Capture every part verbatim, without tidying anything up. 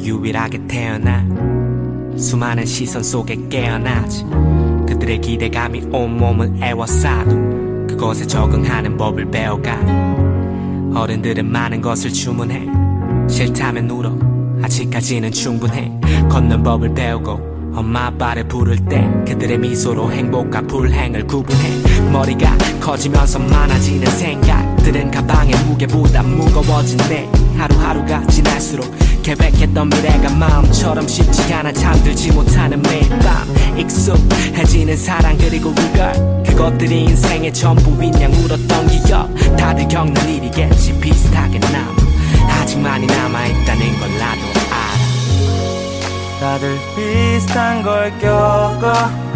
유일하게 태어나 수많은 시선 속에 깨어나지. 그들의 기대감이 온몸을 애워싸도 그것에 적응하는 법을 배워가. 어른들은 많은 것을 주문해. 싫다면 울어. 아직까지는 충분해. 걷는 법을 배우고 엄마 아빠를 부를 때 그들의 미소로 행복과 불행을 구분해. 머리가 커지면서 많아지는 생각들은 가방의 무게보다 무거워진대. 하루하루가 지날수록 계획했던 미래가 마음처럼 쉽지 않아. 잠들지 못하는 매일 밤 익숙해지는 사랑 그리고 그걸 그것들이 인생의 전부인 양 울었던 기억. 다들 겪는 일이겠지 비슷하게 남 아직 많이 남아있다는 걸 나도 알아. 다들 비슷한 걸 겪어.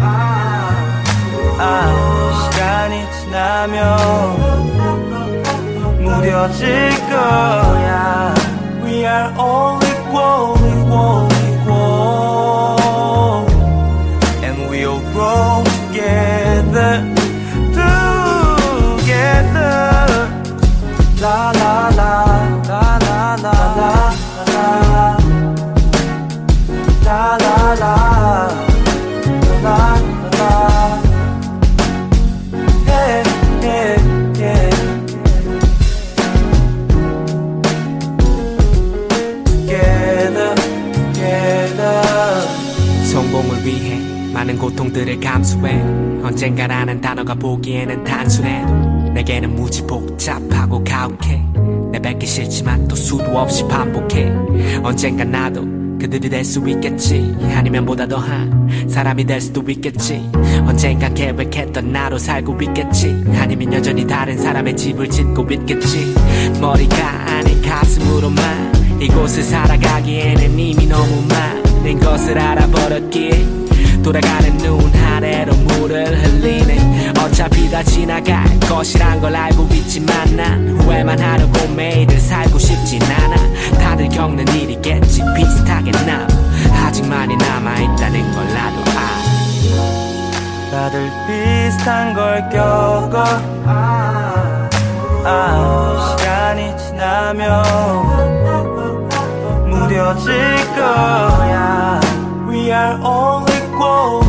아, 시간이 지나면 무뎌질 거야. We are all equal, equal, equal, and we'll grow together, together. La la la, la la la, la la la. La la la, la la la, yeah, yeah, yeah. Together, together. 성공을 위해 많은 고통들을 감수해. 언젠가라는 단어가 보기에는 단순해도 내게는 무지 복잡하고 가혹해. 내뱉기 싫지만 또 수도 없이 반복해. 언젠가 나도 그들이 될 수 있겠지. 아니면 보다 더한 사람이 될 수도 있겠지. 언젠간 계획했던 나로 살고 있겠지. 아니면 여전히 다른 사람의 집을 짓고 있겠지. 머리가 아닌 가슴으로만 이곳을 살아가기에는 이미 너무 많은 것을 알아버렸기에 돌아가는 눈 아래로 물을 흘리네. 어차피 다 지나갈 것이란 걸 알고 있지만 난 후회만 하려고 매일을 살고 싶진 않아. 다들 겪는 일이겠지 비슷하게 나 아직 많이 남아있다는 걸 나도 알아. 다들 비슷한 걸 겪어. 아, 시간이 지나면 무뎌질 거야. We are all equal.